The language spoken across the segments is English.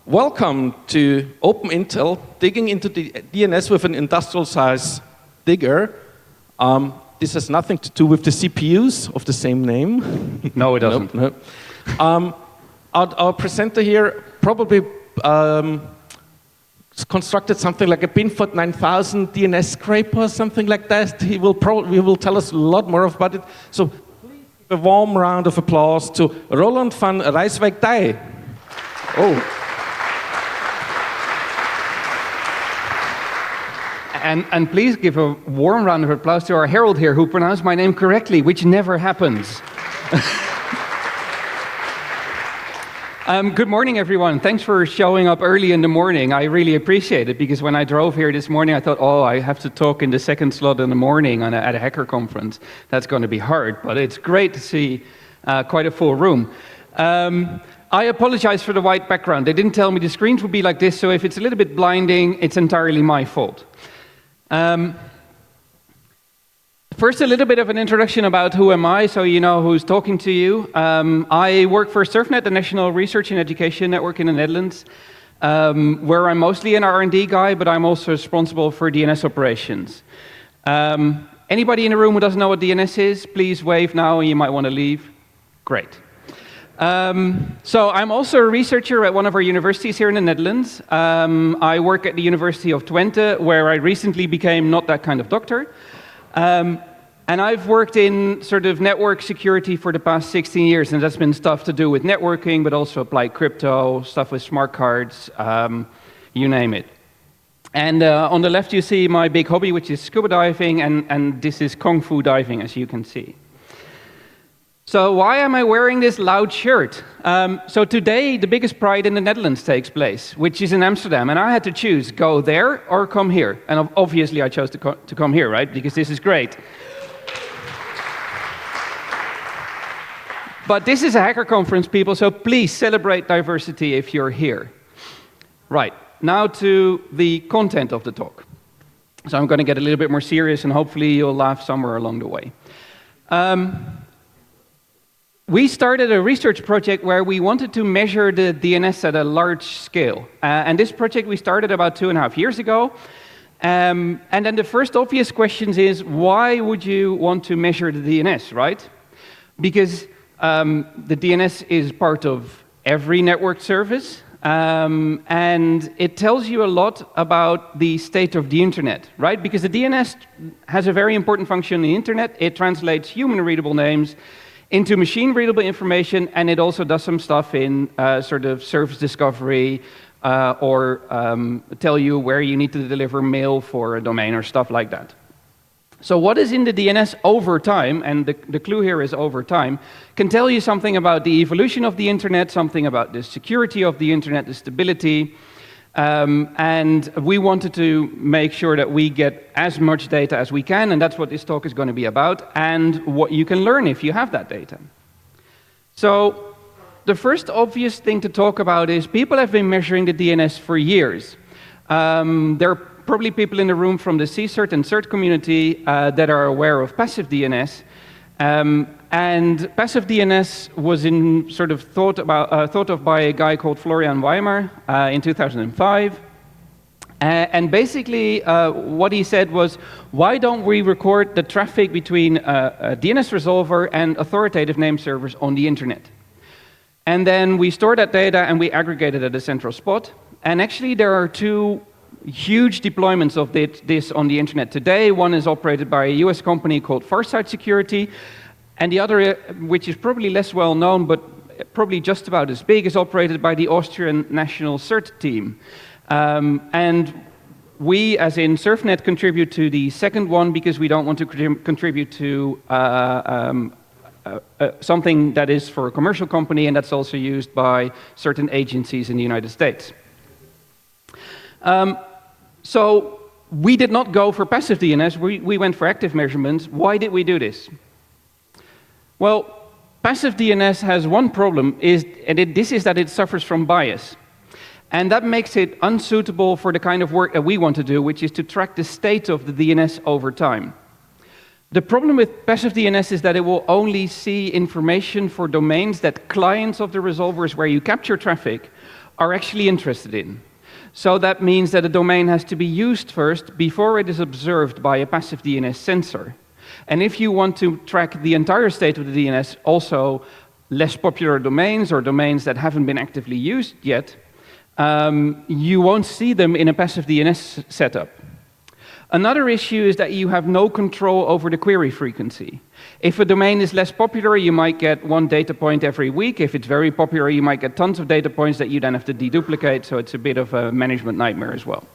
Welcome to Open Intel, digging into the DNS with an industrial size digger. This has nothing to do with the CPUs of the same name. No, it doesn't. Nope. Our presenter here probably constructed something like a Binford 9000 DNS scraper or something like that. He will tell us a lot more about it. So please give a warm round of applause to Roland van Rijswijk-Dij. Oh. And please give a warm round of applause to our herald here who pronounced my name correctly, which never happens. Good morning, everyone. Thanks for showing up early in the morning. I really appreciate it, because when I drove here this morning, I thought, oh, I have to talk in the second slot in the morning at a hacker conference. That's going to be hard, but it's great to see quite a full room. I apologize for the white background. They didn't tell me the screens would be like this, so if it's a little bit blinding, it's entirely my fault. First, a little bit of an introduction about who am I, so you know who's talking to you. I work for Surfnet, the National Research and Education Network in the Netherlands, where I'm mostly an R&D guy, but I'm also responsible for DNS operations. Anybody in the room who doesn't know what DNS is, please wave now, and you might want to leave. Great. So I'm also a researcher at one of our universities here in the Netherlands. I work at the University of Twente, where I recently became not that kind of doctor. And I've worked in sort of network security for the past 16 years, and that's been stuff to do with networking, but also applied crypto, stuff with smart cards, you name it. And on the left you see my big hobby, which is scuba diving, and this is Kung Fu diving, as you can see. So why am I wearing this loud shirt? So today, the biggest Pride in the Netherlands takes place, which is in Amsterdam, and I had to choose, go there or come here. And obviously I chose to come here, right? Because this is great. But this is a hacker conference, people, so please celebrate diversity if you're here. Right, now to the content of the talk. So I'm going to get a little bit more serious, and hopefully you'll laugh somewhere along the way. We started a research project where we wanted to measure the DNS at a large scale. And this project we started about 2.5 years ago. And then the first obvious question is, why would you want to measure the DNS, right? Because the DNS is part of every network service. And it tells you a lot about the state of the internet, right? Because the DNS has a very important function in the internet. It translates human-readable names into machine-readable information, and it also does some stuff in sort of service discovery or tell you where you need to deliver mail for a domain or stuff like that. So what is in the DNS over time, and the clue here is over time, can tell you something about the evolution of the internet, something about the security of the internet, the stability, and we wanted to make sure that we get as much data as we can, and that's what this talk is going to be about, and what you can learn if you have that data. So the first obvious thing to talk about is people have been measuring the DNS for years. There are probably people in the room from the CCERT and CERT community that are aware of passive DNS. And passive DNS was thought of by a guy called Florian Weimar in 2005. And basically what he said was, why don't we record the traffic between a DNS resolver and authoritative name servers on the internet? And then we store that data and we aggregate it at a central spot. And actually there are two huge deployments of this on the internet today. One is operated by a US company called Farsight Security, and the other, which is probably less well known, but probably just about as big, is operated by the Austrian National CERT team. And we, as in Surfnet, contribute to the second one because we don't want to contribute to something that is for a commercial company, and that's also used by certain agencies in the United States. So we did not go for passive DNS, we went for active measurements. Why did we do this? Well, passive DNS has one problem, this is that it suffers from bias. And that makes it unsuitable for the kind of work that we want to do, which is to track the state of the DNS over time. The problem with passive DNS is that it will only see information for domains that clients of the resolvers where you capture traffic are actually interested in. So that means that a domain has to be used first before it is observed by a passive DNS sensor. And if you want to track the entire state of the DNS, also less popular domains or domains that haven't been actively used yet, you won't see them in a passive DNS setup. Another issue is that you have no control over the query frequency. If a domain is less popular, you might get one data point every week. If it's very popular, you might get tons of data points that you then have to deduplicate, so it's a bit of a management nightmare as well.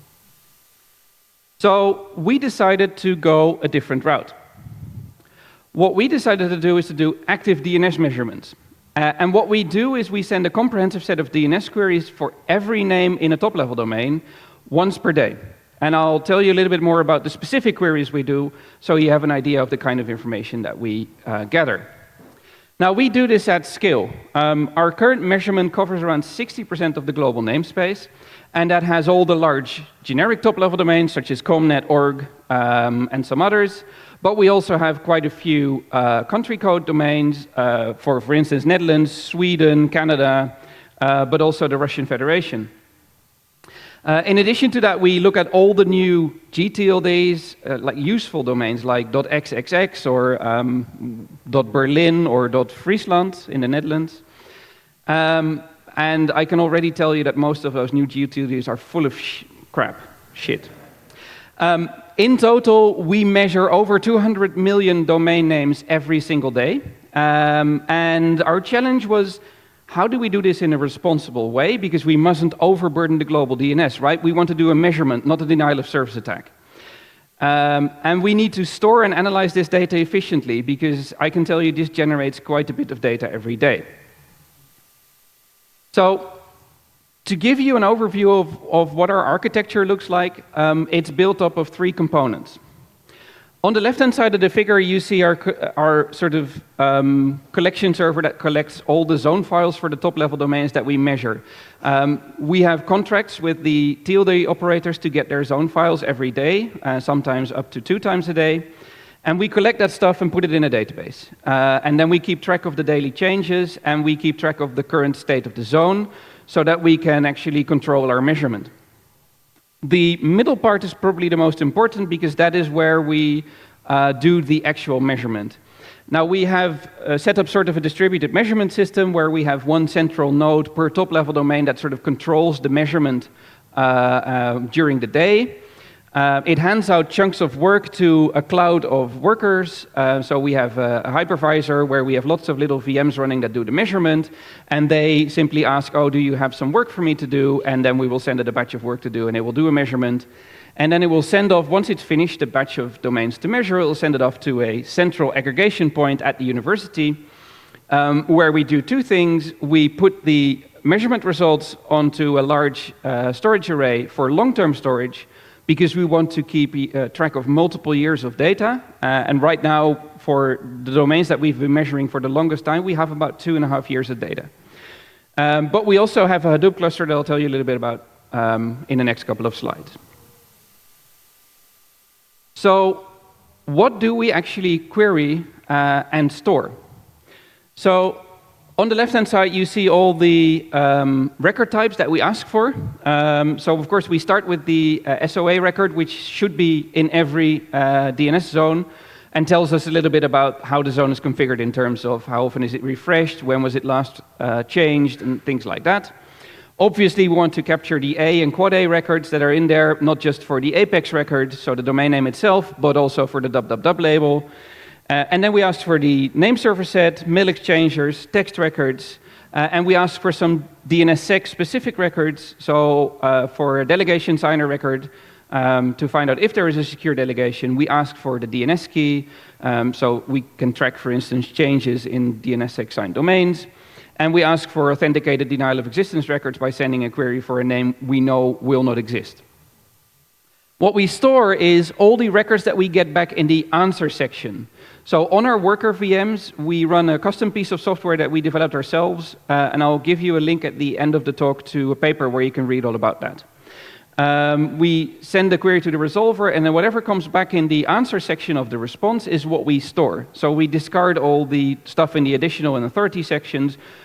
So we decided to go a different route. What we decided to do is to do active DNS measurements. And what we do is we send a comprehensive set of DNS queries for every name in a top-level domain once per day. And I'll tell you a little bit more about the specific queries we do, so you have an idea of the kind of information that we gather. Now, we do this at scale. Our current measurement covers around 60% of the global namespace, and that has all the large generic top-level domains, such as ComNet, org, and some others. But we also have quite a few country code domains, for instance, Netherlands, Sweden, Canada, but also the Russian Federation. In addition to that, we look at all the new gTLDs, like useful domains like .xxx or .berlin or .friesland in the Netherlands. And I can already tell you that most of those new gTLDs are full of shit. In total, we measure over 200 million domain names every single day. And our challenge was, how do we do this in a responsible way? Because we mustn't overburden the global DNS, right? We want to do a measurement, not a denial of service attack. And we need to store and analyze this data efficiently, because I can tell you this generates quite a bit of data every day. So, to give you an overview of what our architecture looks like, it's built up of 3 components. On the left-hand side of the figure, you see our sort of collection server that collects all the zone files for the top-level domains that we measure. We have contracts with the TLD operators to get their zone files every day, sometimes up to 2 times a day. And we collect that stuff and put it in a database. And then we keep track of the daily changes, and we keep track of the current state of the zone, so that we can actually control our measurement. The middle part is probably the most important, because that is where we do the actual measurement. Now, we have set up sort of a distributed measurement system where we have one central node per top-level domain that sort of controls the measurement during the day. It hands out chunks of work to a cloud of workers. So we have a hypervisor where we have lots of little VMs running that do the measurement, and they simply ask, oh, do you have some work for me to do? And then we will send it a batch of work to do, and it will do a measurement. And then it will send off, once it's finished a batch of domains to measure, it will send it off to a central aggregation point at the university, where we do 2 things. We put the measurement results onto a large storage array for long-term storage, because we want to keep track of multiple years of data. And right now, for the domains that we've been measuring for the longest time, we have about 2.5 years of data. But we also have a Hadoop cluster that I'll tell you a little bit about in the next couple of slides. So what do we actually query and store? So on the left-hand side, you see all the record types that we ask for. So, of course, we start with the SOA record, which should be in every DNS zone, and tells us a little bit about how the zone is configured in terms of how often is it refreshed, when was it last changed, and things like that. Obviously, we want to capture the A and quad A records that are in there, not just for the Apex record, so the domain name itself, but also for the www label. And then we asked for the name server set, mail exchangers, text records, and we asked for some DNSSEC specific records, so for a delegation signer record, to find out if there is a secure delegation, we ask for the DNS key, so we can track, for instance, changes in DNSSEC signed domains. And we ask for authenticated denial of existence records by sending a query for a name we know will not exist. What we store is all the records that we get back in the answer section. So on our worker VMs, we run a custom piece of software that we developed ourselves, and I'll give you a link at the end of the talk to a paper where you can read all about that. We send the query to the resolver, and then whatever comes back in the answer section of the response is what we store. So we discard all the stuff in the additional and authority sections.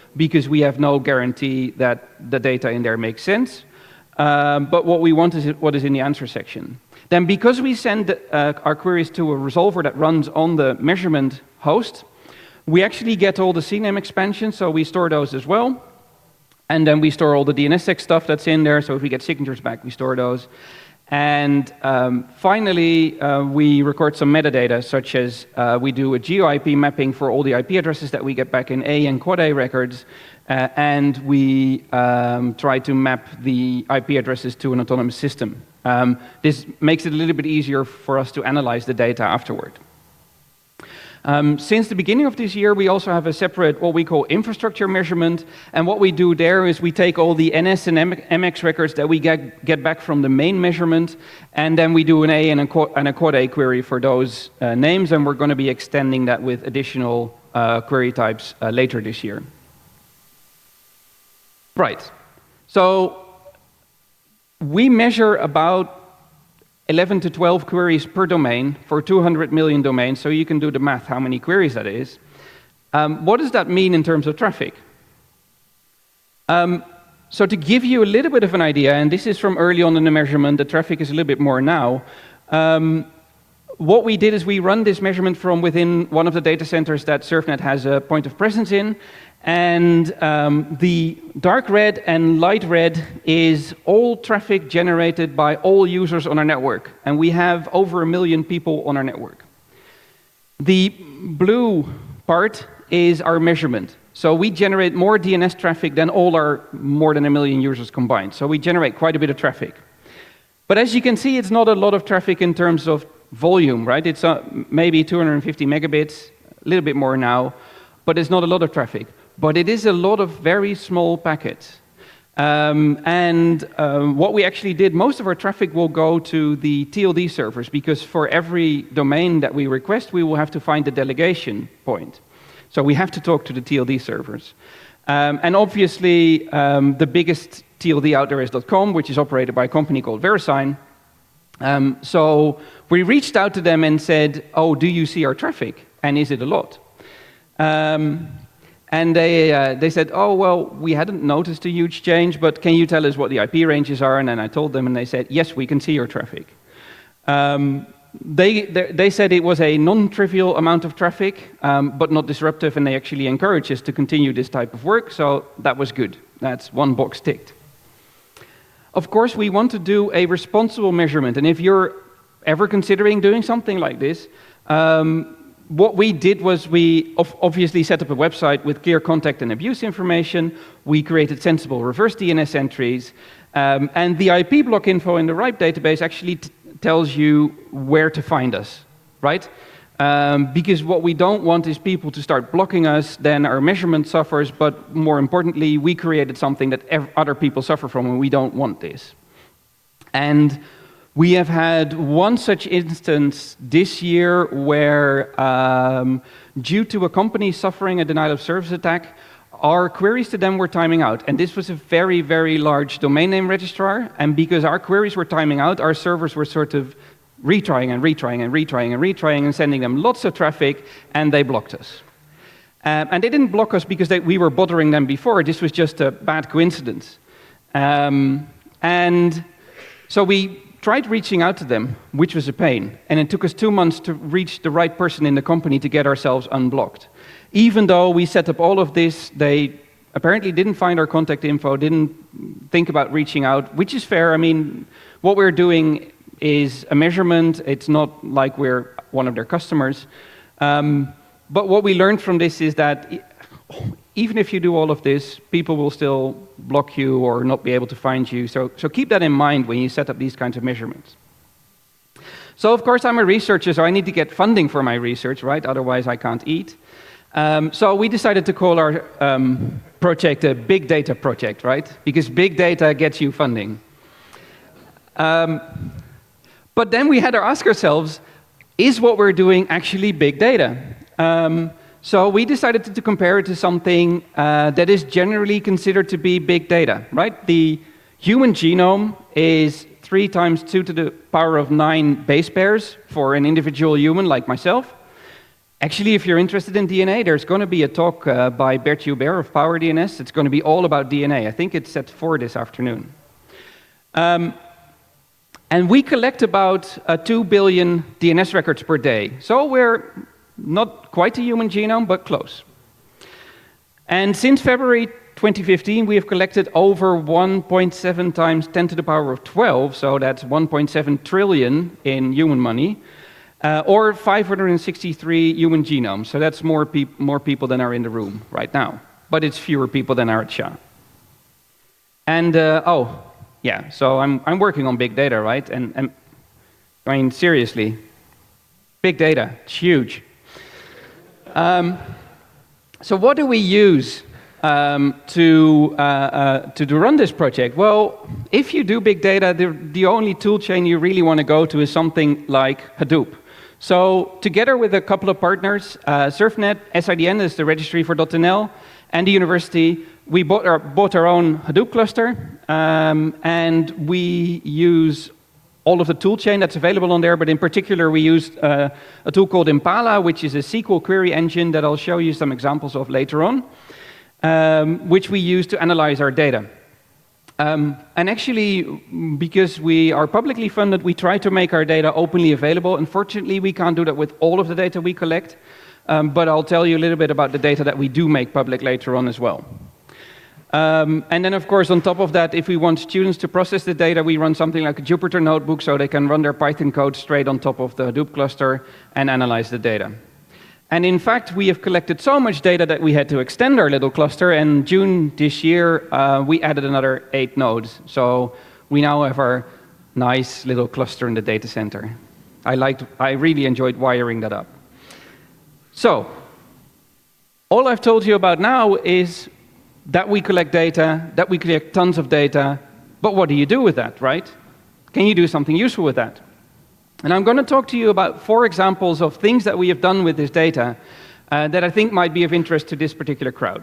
because we have no guarantee that the data in there makes sense. But what we want is what is in the answer section. Then because we send our queries to a resolver that runs on the measurement host, we actually get all the CNAME expansions, so we store those as well. And then we store all the DNSSEC stuff that's in there, so if we get signatures back, we store those. And finally, we record some metadata, such as we do a geo-IP mapping for all the IP addresses that we get back in A and Quad A records, and we try to map the IP addresses to an autonomous system. This makes it a little bit easier for us to analyze the data afterward. Since the beginning of this year, we also have a separate, what we call infrastructure measurement. And what we do there is we take all the NS and MX records that we get back from the main measurement, and then we do an A and a Quad A query for those names, and we're going to be extending that with additional query types later this year. Right. So we measure about 11 to 12 queries per domain for 200 million domains, so you can do the math how many queries that is. What does that mean in terms of traffic? So to give you a little bit of an idea, and this is from early on in the measurement, the traffic is a little bit more now. What we did is we run this measurement from within one of the data centers that SURFnet has a point of presence in. And the dark red and light red is all traffic generated by all users on our network. And we have over 1 million people on our network. The blue part is our measurement. So we generate more DNS traffic than all our more than 1 million users combined. So we generate quite a bit of traffic. But as you can see, it's not a lot of traffic in terms of volume, right? It's maybe 250 megabits, a little bit more now, but it's not a lot of traffic. But it is a lot of very small packets. What we actually did, most of our traffic will go to the TLD servers, because for every domain that we request, we will have to find the delegation point. So we have to talk to the TLD servers. And obviously, the biggest TLD out there is .com, which is operated by a company called VeriSign. So we reached out to them and said, oh, do you see our traffic? And is it a lot? And they said, oh, well, we hadn't noticed a huge change, but can you tell us what the IP ranges are? And then I told them, and they said, yes, we can see your traffic. They said it was a non-trivial amount of traffic, but not disruptive, and they actually encouraged us to continue this type of work, so that was good. That's one box ticked. Of course, we want to do a responsible measurement, and if you're ever considering doing something like this, what we did was we obviously set up a website with clear contact and abuse information. We created sensible reverse DNS entries. And the IP block info in the RIPE database actually tells you where to find us, right? Because what we don't want is people to start blocking us, then our measurement suffers, but more importantly, we created something that other people suffer from, and we don't want this. And we have had one such instance this year where, due to a company suffering a denial of service attack, our queries to them were timing out. And this was a very, very large domain name registrar. And because our queries were timing out, our servers were sort of retrying and retrying and retrying and retrying and sending them lots of traffic, and they blocked us. And they didn't block us because we were bothering them before. This was just a bad coincidence. And so we tried reaching out to them, which was a pain, and it took us 2 months to reach the right person in the company to get ourselves unblocked. Even though we set up all of this, they apparently didn't find our contact info, didn't think about reaching out, which is fair. I mean, what we're doing is a measurement. It's not like we're one of their customers. But what we learned from this is that even if you do all of this, people will still block you or not be able to find you. So keep that in mind when you set up these kinds of measurements. So of course, I'm a researcher, so I need to get funding for my research, right? Otherwise, I can't eat. So we decided to call our project a big data project, right? Because big data gets you funding. But then we had to ask ourselves, is what we're doing actually big data? So we decided to compare it to something that is generally considered to be big data, right? The human genome is 3 × 2⁹ base pairs for an individual human like myself. Actually, if you're interested in DNA, there's going to be a talk by Bert Joubert of PowerDNS. It's going to be all about DNA. I think it's at 4 this afternoon. And we collect about 2 billion DNS records per day. So we're not quite a human genome, but close. And since February 2015, we have collected over 1.7 times 10 to the power of 12, so that's 1.7 trillion in human money, or 563 human genomes. So that's more people than are in the room right now, but it's fewer people than are at SHA. And yeah, so I'm working on big data, right? And I mean, seriously, big data, it's huge. So what do we use to run this project? Well, if you do big data, the only tool chain you really want to go to is something like Hadoop. So together with a couple of partners, Surfnet, SIDN is the registry for .nl, and the university, we bought our own Hadoop cluster, and we use all of the tool chain that's available on there, but in particular we used a tool called Impala, which is a SQL query engine that I'll show you some examples of later on, which we use to analyze our data. And actually, because we are publicly funded, we try to make our data openly available. Unfortunately, we can't do that with all of the data we collect, but I'll tell you a little bit about the data that we do make public later on as well. And then, of course, on top of that, if we want students to process the data, we run something like a Jupyter Notebook so they can run their Python code straight on top of the Hadoop cluster and analyze the data. And in fact, we have collected so much data that we had to extend our little cluster, and June this year, we added another 8 nodes. So we now have our nice little cluster in the data center. I really enjoyed wiring that up. So, all I've told you about now is that we collect data, that we collect tons of data, but what do you do with that, right? Can you do something useful with that? And I'm going to talk to you about 4 examples of things that we have done with this data that I think might be of interest to this particular crowd.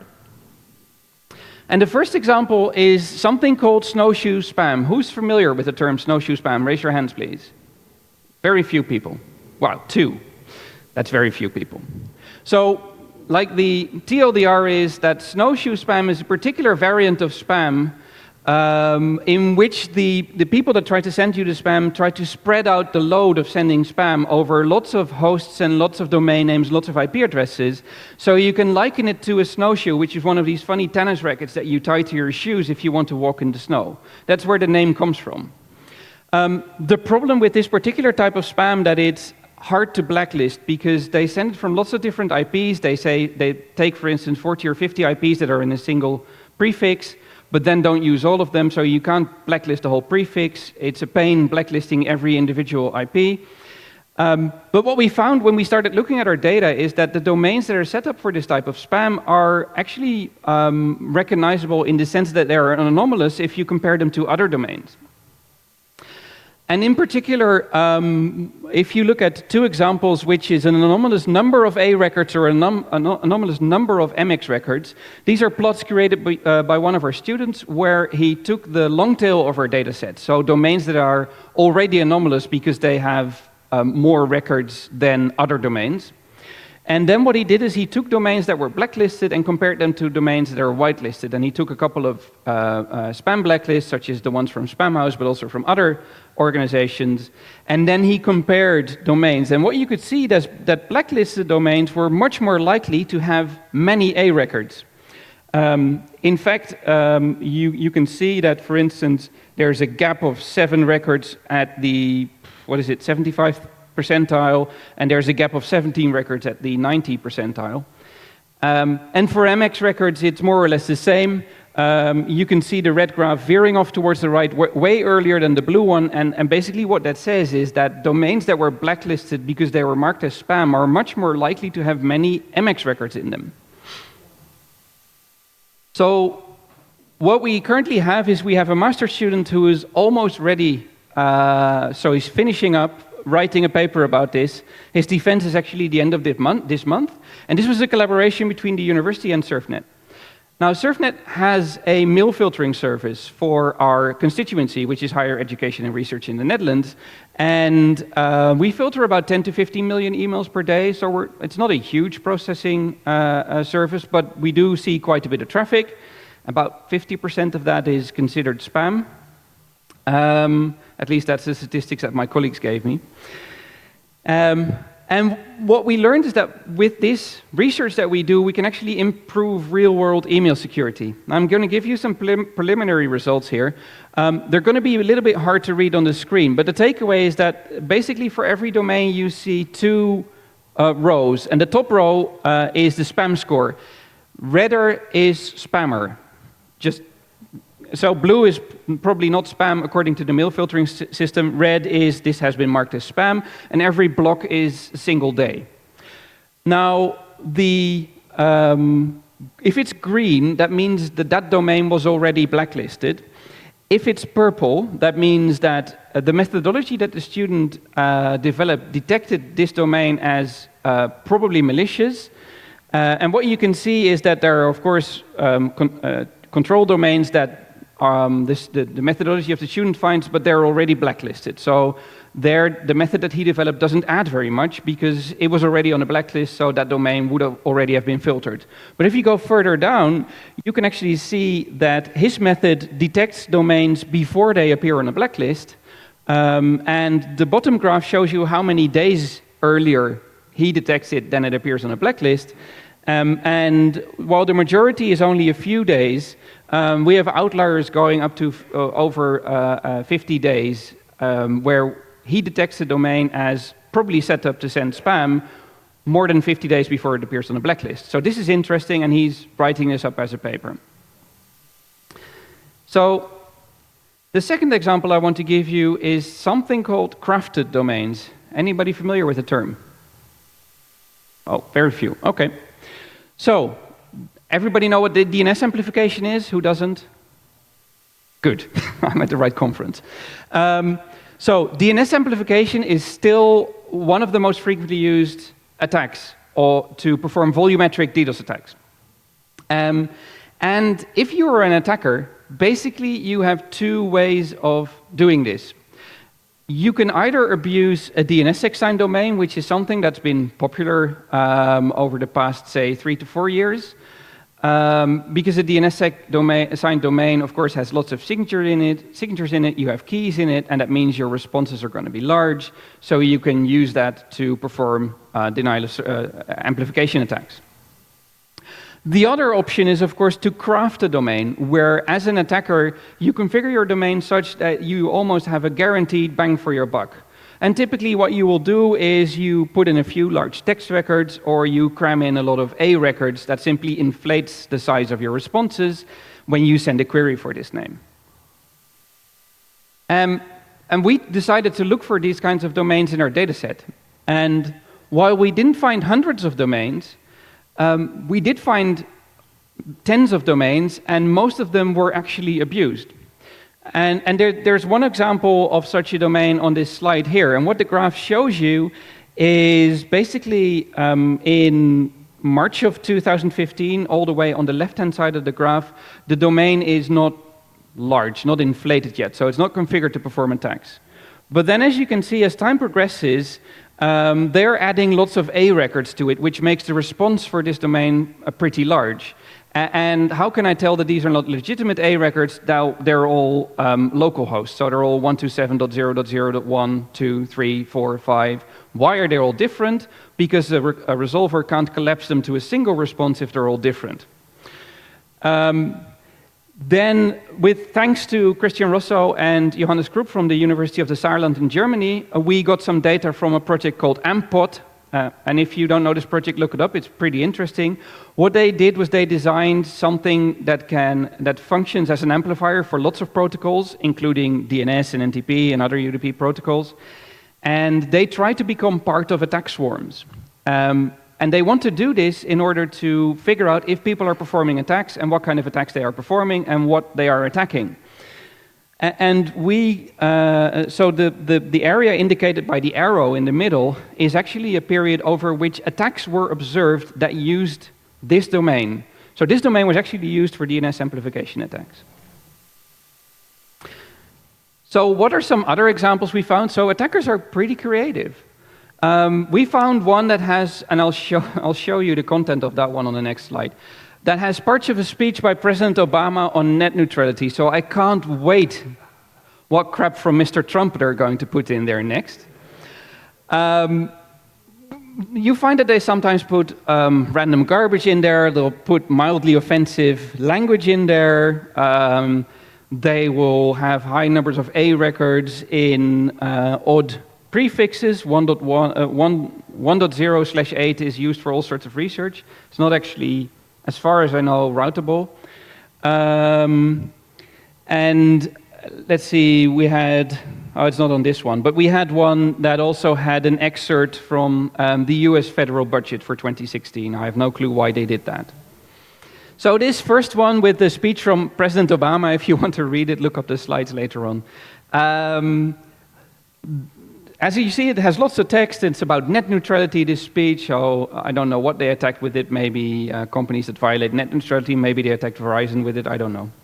And the first example is something called snowshoe spam. Who's familiar with the term snowshoe spam? Raise your hands, please. Very few people. Wow, 2. That's very few people. So, like the TLDR is that snowshoe spam is a particular variant of spam in which the people that try to send you the spam try to spread out the load of sending spam over lots of hosts and lots of domain names, lots of IP addresses. So you can liken it to a snowshoe, which is one of these funny tennis rackets that you tie to your shoes if you want to walk in the snow. That's where the name comes from. The problem with this particular type of spam that it's hard to blacklist because they send it from lots of different IPs. They say they take, for instance, 40 or 50 IPs that are in a single prefix, but then don't use all of them, so you can't blacklist the whole prefix. It's a pain blacklisting every individual IP. But what we found when we started looking at our data is that the domains that are set up for this type of spam are actually recognizable in the sense that they are anomalous if you compare them to other domains. And in particular, if you look at 2 examples, which is an anomalous number of A records or an anomalous number of MX records, these are plots created by one of our students where he took the long tail of our data set, so domains that are already anomalous because they have more records than other domains. And then what he did is he took domains that were blacklisted and compared them to domains that are whitelisted. And he took a couple of spam blacklists, such as the ones from Spamhaus, but also from other organizations. And then he compared domains. And what you could see is that blacklisted domains were much more likely to have many A records. In fact, you can see that, for instance, there's a gap of 7 records at the, 75th percentile, and there's a gap of 17 records at the 90 percentile. And for MX records, it's more or less the same. You can see the red graph veering off towards the right way earlier than the blue one, and basically what that says is that domains that were blacklisted because they were marked as spam are much more likely to have many MX records in them. So what we currently have is we have a master student who is almost ready, so he's finishing up writing a paper about this. His defense is actually the end of this month, and this was a collaboration between the university and Surfnet. Now, SURFnet has a mail filtering service for our constituency, which is higher education and research in the Netherlands. And we filter about 10 to 15 million emails per day, so it's not a huge processing service, but we do see quite a bit of traffic. About 50% of that is considered spam. At least that's the statistics that my colleagues gave me. And what we learned is that with this research that we do, we can actually improve real-world email security. I'm going to give you some preliminary results here. They're going to be a little bit hard to read on the screen, but the takeaway is that basically for every domain you see two rows, and the top row is the spam score. Redder is spammer. So blue is probably not spam according to the mail filtering system. Red is this has been marked as spam, and every block is a single day. Now, if it's green, that means that that domain was already blacklisted. If it's purple, that means that the methodology that the student developed detected this domain as probably malicious. And what you can see is that there are, of course, control domains that the methodology of the student finds, but they're already blacklisted. So the method that he developed doesn't add very much because it was already on a blacklist, so that domain would already have been filtered. But if you go further down, you can actually see that his method detects domains before they appear on a blacklist, and the bottom graph shows you how many days earlier he detects it than it appears on a blacklist. And while the majority is only a few days, we have outliers going up to over 50 days, where he detects the domain as probably set up to send spam more than 50 days before it appears on a blacklist. So this is interesting, and he's writing this up as a paper. So the second example I want to give you is something called crafted domains. Anybody familiar with the term? Oh, very few. Okay. So, everybody know what the DNS amplification is? Who doesn't? Good, I'm at the right conference. So, DNS amplification is still one of the most frequently used attacks or to perform volumetric DDoS attacks. And if you are an attacker, basically you have two ways of doing this. You can either abuse a DNSSEC-signed domain, which is something that's been popular over the past, say, 3 to 4 years, because a DNSSEC-signed domain, of course, has lots of signatures in it, you have keys in it, and that means your responses are going to be large, so you can use that to perform amplification attacks. The other option is, of course, to craft a domain, where as an attacker, you configure your domain such that you almost have a guaranteed bang for your buck. And typically what you will do is you put in a few large text records, or you cram in a lot of A records that simply inflates the size of your responses when you send a query for this name. And we decided to look for these kinds of domains in our dataset. And while we didn't find hundreds of domains, we did find tens of domains, and most of them were actually abused. And there's one example of such a domain on this slide here. And what the graph shows you is basically in March of 2015, all the way on the left-hand side of the graph, the domain is not large, not inflated yet, so it's not configured to perform attacks. But then, as you can see, as time progresses, they're adding lots of A records to it, which makes the response for this domain pretty large. And how can I tell that these are not legitimate A records? Now, they're all local hosts, so they're all 127.0.0.1, 2, 3, 4, 5. Why are they all different? Because a resolver can't collapse them to a single response if they're all different. Then, thanks to Christian Rosso and Johannes Krupp from the University of the Saarland in Germany, we got some data from a project called AMPOT. And if you don't know this project, look it up. It's pretty interesting. What they did was they designed something that functions as an amplifier for lots of protocols, including DNS and NTP and other UDP protocols. And they try to become part of attack swarms. And they want to do this in order to figure out if people are performing attacks and what kind of attacks they are performing and what they are attacking. And so the area indicated by the arrow in the middle is actually a period over which attacks were observed that used this domain. So this domain was actually used for DNS amplification attacks. So what are some other examples we found? So attackers are pretty creative. We found one that has, and I'll show you the content of that one on the next slide, that has parts of a speech by President Obama on net neutrality. So I can't wait what crap from Mr. Trump they're going to put in there next. You find that they sometimes put random garbage in there. They'll put mildly offensive language in there. They will have high numbers of A records in odd prefixes. 1.0/8 is used for all sorts of research. It's not actually, as far as I know, routable. And let's see, we had, oh, it's not on this one, but we had one that also had an excerpt from the US federal budget for 2016. I have no clue why they did that. So this first one with the speech from President Obama, if you want to read it, look up the slides later on. As you see, it has lots of text. It's about net neutrality, this speech. So I don't know what they attacked with it. Maybe companies that violate net neutrality. Maybe they attacked Verizon with it. I don't know.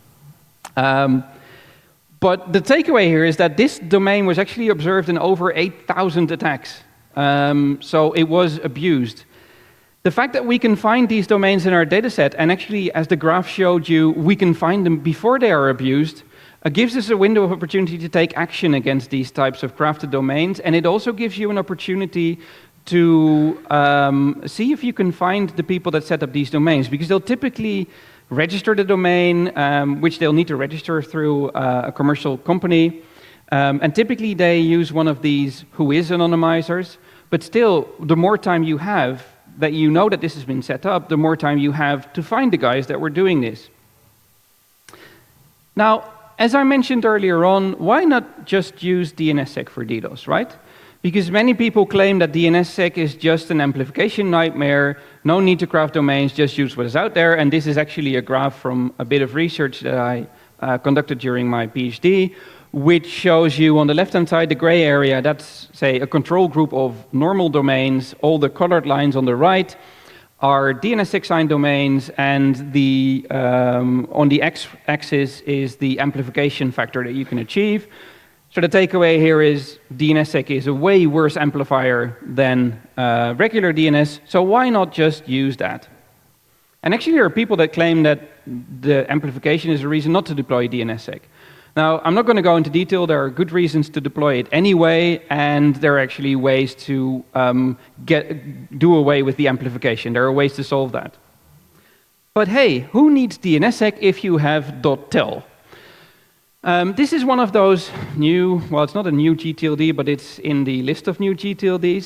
But the takeaway here is that this domain was actually observed in over 8,000 attacks. So it was abused. The fact that we can find these domains in our dataset, and actually, as the graph showed you, we can find them before they are abused, gives us a window of opportunity to take action against these types of crafted domains, and it also gives you an opportunity to see if you can find the people that set up these domains, because they'll typically register the domain, which they'll need to register through a commercial company, and typically they use one of these Whois anonymizers, but still, the more time you have, that you know that this has been set up, the more time you have to find the guys that were doing this. Now, as I mentioned earlier on, why not just use DNSSEC for DDoS, right? Because many people claim that DNSSEC is just an amplification nightmare, no need to craft domains, just use what is out there, and this is actually a graph from a bit of research that I conducted during my PhD, which shows you on the left-hand side the gray area. That's, say, a control group of normal domains. All the colored lines on the right are DNSSEC signed domains, and the on the x-axis is the amplification factor that you can achieve. So the takeaway here is DNSSEC is a way worse amplifier than regular DNS, so why not just use that? And actually there are people that claim that the amplification is a reason not to deploy DNSSEC. Now, I'm not going to go into detail. There are good reasons to deploy it anyway, and there are actually ways to do away with the amplification. There are ways to solve that. But hey, who needs DNSSEC if you have .tel? This is one of those new, well, it's not a new gTLD, but it's in the list of new gTLDs.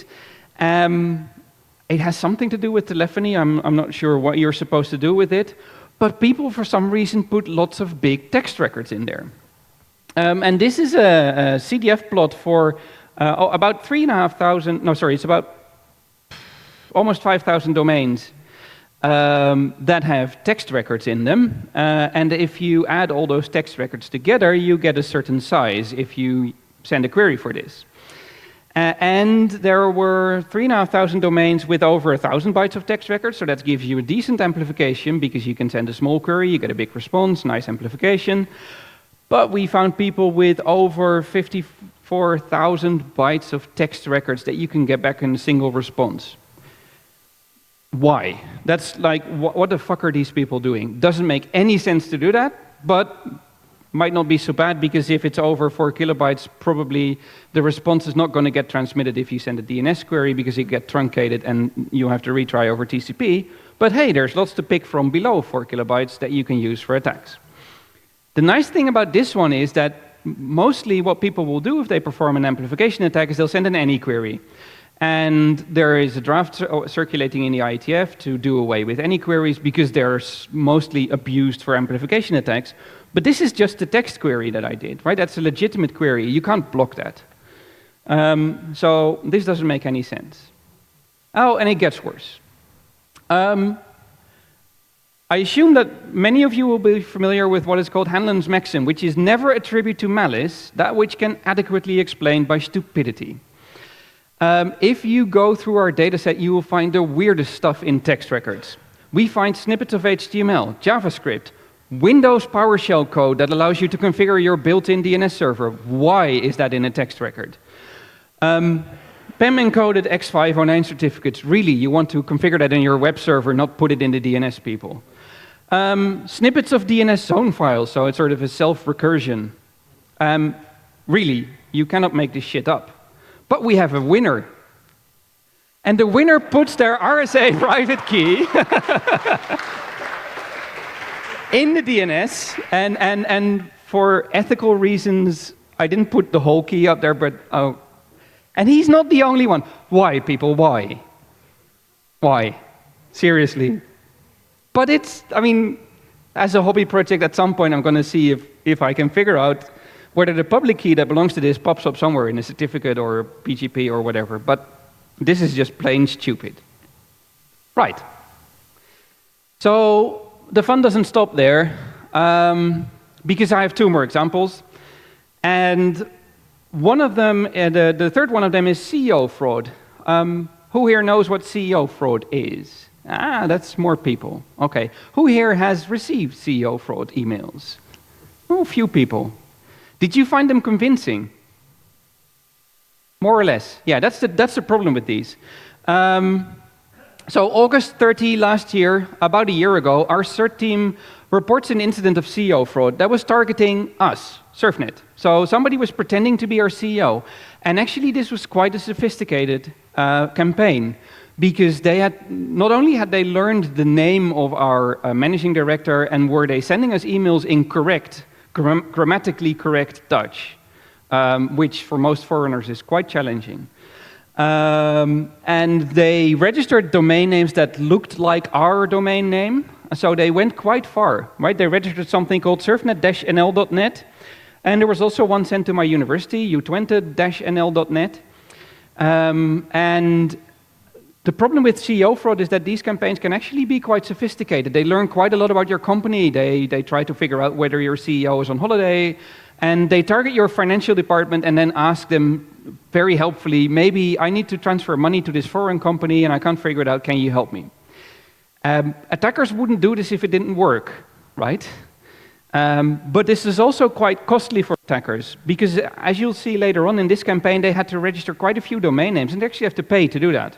It has something to do with telephony. I'm not sure what you're supposed to do with it, but people, for some reason, put lots of big text records in there. And this is a CDF plot for about 3,500, no, sorry, it's about almost 5,000 domains that have text records in them. And if you add all those text records together, you get a certain size if you send a query for this. And there were 3,500 domains with over 1,000 bytes of text records, so that gives you a decent amplification because you can send a small query, you get a big response, nice amplification. But we found people with over 54,000 bytes of text records that you can get back in a single response. Why? That's like, what the fuck are these people doing? Doesn't make any sense to do that, but might not be so bad, because if it's over 4 kilobytes, probably the response is not going to get transmitted if you send a DNS query, because it gets truncated and you have to retry over TCP. But hey, there's lots to pick from below 4 kilobytes that you can use for attacks. The nice thing about this one is that mostly what people will do if they perform an amplification attack is they'll send an any query. And there is a draft circulating in the IETF to do away with any queries because they're mostly abused for amplification attacks. But this is just a text query that I did, right? That's a legitimate query. You can't block that. So this doesn't make any sense. Oh, and it gets worse. I assume that many of you will be familiar with what is called Hanlon's maxim, which is never attribute to malice that which can adequately explain by stupidity. If you go through our dataset, you will find the weirdest stuff in text records. We find snippets of HTML, JavaScript, Windows PowerShell code that allows you to configure your built-in DNS server. Why is that in a text record? PEM-encoded X509 certificates. Really, you want to configure that in your web server, not put it in the DNS people. Snippets of DNS zone files, so it's sort of a self-recursion. Really, you cannot make this shit up. But we have a winner. And the winner puts their RSA private key in the DNS, and for ethical reasons, I didn't put the whole key up there, but and he's not the only one. Why, people? Why? Why? Seriously. But it's, I mean, as a hobby project, at some point I'm going to see if I can figure out whether the public key that belongs to this pops up somewhere in a certificate or PGP or whatever. But this is just plain stupid. Right. So the fun doesn't stop there, because I have two more examples. And one of them, the third one of them is CEO fraud. Who here knows what CEO fraud is? Ah, that's more people. Okay. Who here has received CEO fraud emails? Oh, a few people. Did you find them convincing? More or less. Yeah, that's the problem with these. So August 30 last year, about a year ago, our CERT team reports an incident of CEO fraud that was targeting us, Surfnet. So somebody was pretending to be our CEO. And actually this was quite a sophisticated campaign, because they had, not only had they learned the name of our managing director, and were they sending us emails in correct, grammatically correct Dutch, which for most foreigners is quite challenging. And they registered domain names that looked like our domain name, so they went quite far, right? They registered something called surfnet-nl.net, and there was also one sent to my university, utwente-nl.net. And the problem with CEO fraud is that these campaigns can actually be quite sophisticated. They learn quite a lot about your company. They try to figure out whether your CEO is on holiday, and they target your financial department and then ask them very helpfully, maybe I need to transfer money to this foreign company and I can't figure it out, can you help me? Attackers wouldn't do this if it didn't work, right? But this is also quite costly for attackers, because as you'll see later on in this campaign, they had to register quite a few domain names, and they actually have to pay to do that.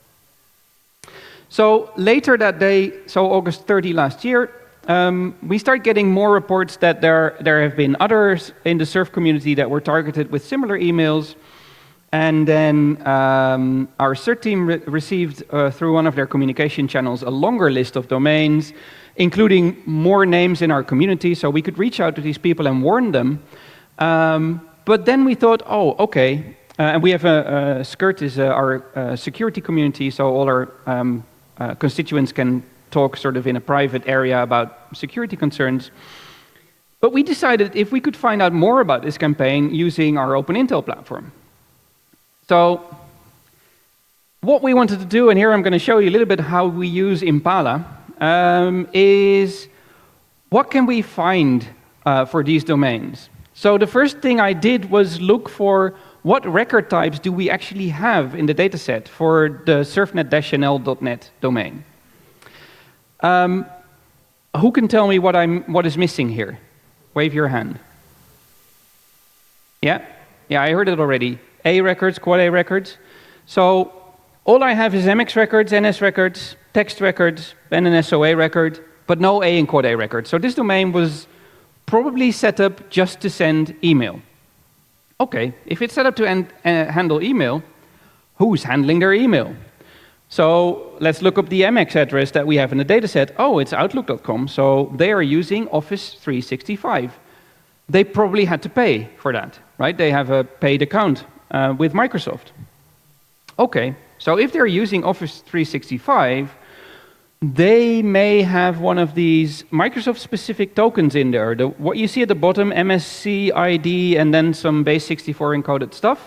So later that day, so August 30 last year, we start getting more reports that there have been others in the Surf community that were targeted with similar emails. And then our CERT team received, through one of their communication channels, a longer list of domains, including more names in our community, so we could reach out to these people and warn them. But then we thought, oh, okay. And we have SCIRT is our security community, so all our constituents can talk sort of in a private area about security concerns. But we decided if we could find out more about this campaign using our OpenIntel platform. So what we wanted to do, and here I'm going to show you a little bit how we use Impala, is what can we find for these domains? So the first thing I did was look for what record types do we actually have in the dataset for the surfnet-nl.net domain. Who can tell me what is missing here? Wave your hand. Yeah, I heard it already. A records, quad A records. So all I have is MX records, NS records, text records, and an SOA record, but no A and quad A records. So this domain was probably set up just to send email. Okay, if it's set up to handle email, who's handling their email? So let's look up the MX address that we have in the dataset. Oh, it's Outlook.com, so they are using Office 365. They probably had to pay for that, right? They have a paid account with Microsoft. Okay, so if they're using Office 365, they may have one of these Microsoft-specific tokens in there. What you see at the bottom, MSC ID, and then some base64 encoded stuff.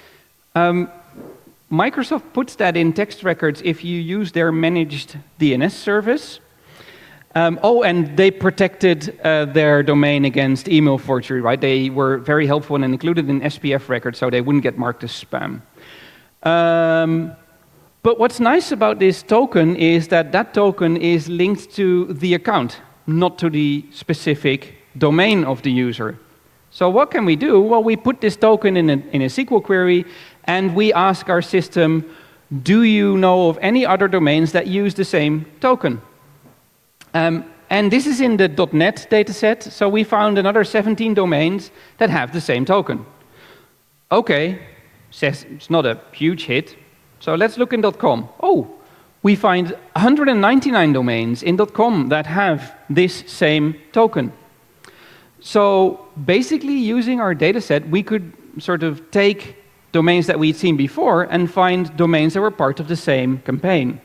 Microsoft puts that in text records if you use their managed DNS service. Oh, and they protected their domain against email forgery, right? They were very helpful and included in SPF records so they wouldn't get marked as spam. But what's nice about this token is that that token is linked to the account, not to the specific domain of the user. So what can we do? Well, we put this token in a SQL query, and we ask our system, do you know of any other domains that use the same token? And this is in the .NET dataset, so we found another 17 domains that have the same token. Okay, says it's not a huge hit, so let's look in .com. Oh, we find 199 domains in .com that have this same token. So basically, using our dataset, we could sort of take domains that we'd seen before and find domains that were part of the same campaign.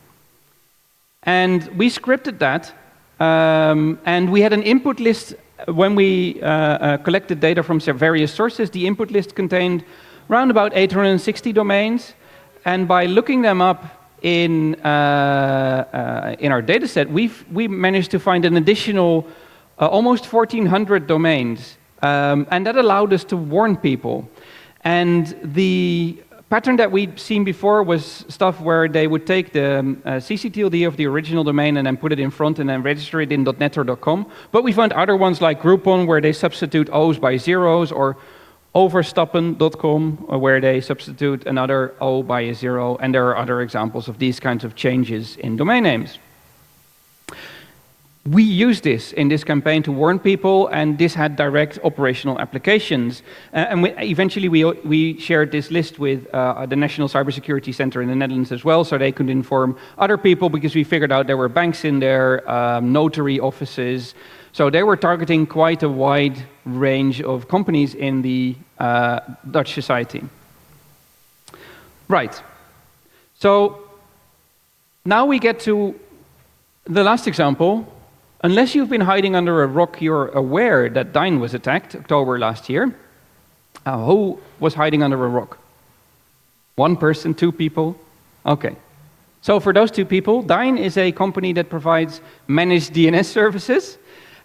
And we scripted that, and we had an input list. When we collected data from various sources, the input list contained around about 860 domains. And by looking them up in our dataset, we managed to find an additional almost 1,400 domains. And that allowed us to warn people. And the pattern that we'd seen before was stuff where they would take the ccTLD of the original domain and then put it in front and then register it in .net or .com. But we found other ones like Groupon, where they substitute O's by zeros, or Overstappen.com, where they substitute another O by a zero, and there are other examples of these kinds of changes in domain names. We used this in this campaign to warn people, and this had direct operational applications. And eventually we shared this list with the National Cybersecurity Center in the Netherlands as well, so they could inform other people, because we figured out there were banks in there, notary offices. So they were targeting quite a wide range of companies in the Dutch society. Right. So now we get to the last example. Unless you've been hiding under a rock, you're aware that Dyn was attacked October last year. Who was hiding under a rock? One person, two people? Okay. So for those two people, Dyn is a company that provides managed DNS services.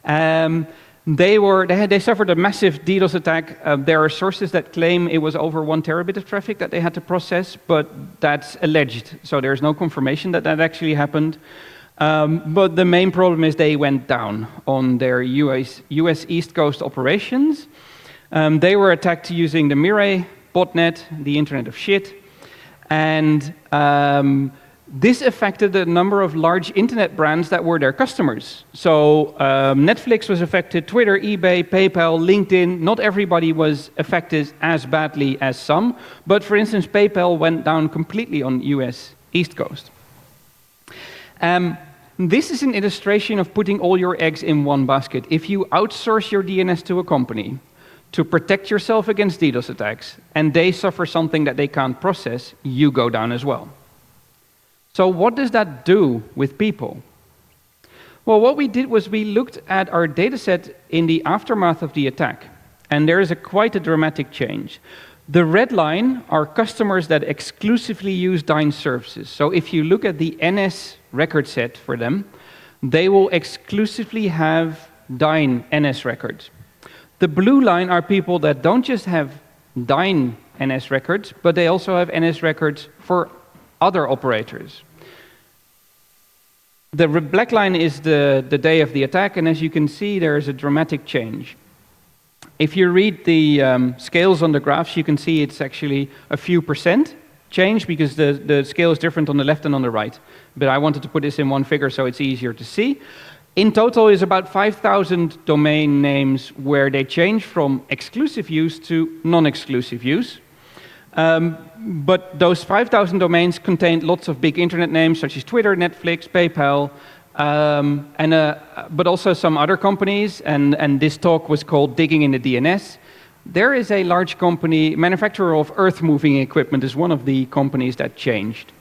They suffered a massive DDoS attack. There are sources that claim it was over 1 terabit of traffic that they had to process, but that's alleged. So there's no confirmation that that actually happened. But the main problem is they went down on their US East Coast operations. They were attacked using the Mirai botnet, the Internet of Shit, and this affected a number of large internet brands that were their customers. So Netflix was affected, Twitter, eBay, PayPal, LinkedIn. Not everybody was affected as badly as some, but for instance, PayPal went down completely on US East Coast. This is an illustration of putting all your eggs in one basket. If you outsource your DNS to a company to protect yourself against DDoS attacks, and they suffer something that they can't process, you go down as well. So what does that do with people? Well, what we did was we looked at our dataset in the aftermath of the attack, and there is quite a dramatic change. The red line are customers that exclusively use Dyn services. So if you look at the NS record set for them, they will exclusively have Dyn NS records. The blue line are people that don't just have Dyn NS records, but they also have NS records for other operators. The black line is the day of the attack, and as you can see, there is a dramatic change. If you read the scales on the graphs, you can see it's actually a few percent change, because the scale is different on the left and on the right. But I wanted to put this in one figure so it's easier to see. In total is about 5,000 domain names where they change from exclusive use to non-exclusive use. But those 5,000 domains contained lots of big internet names such as Twitter, Netflix, PayPal, but also some other companies, and this talk was called Digging in the DNS. There is a large company, manufacturer of earth-moving equipment is one of the companies that changed.